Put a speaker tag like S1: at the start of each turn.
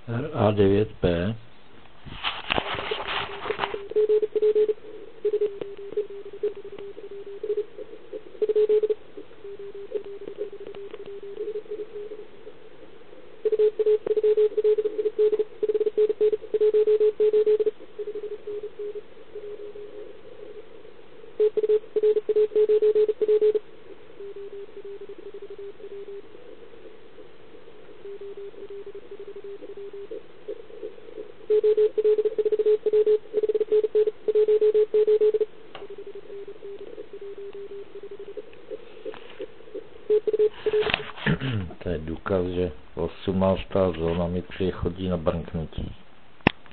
S1: RA9P. To je důkaz, že 18. zóna mi chodí na brnknutí.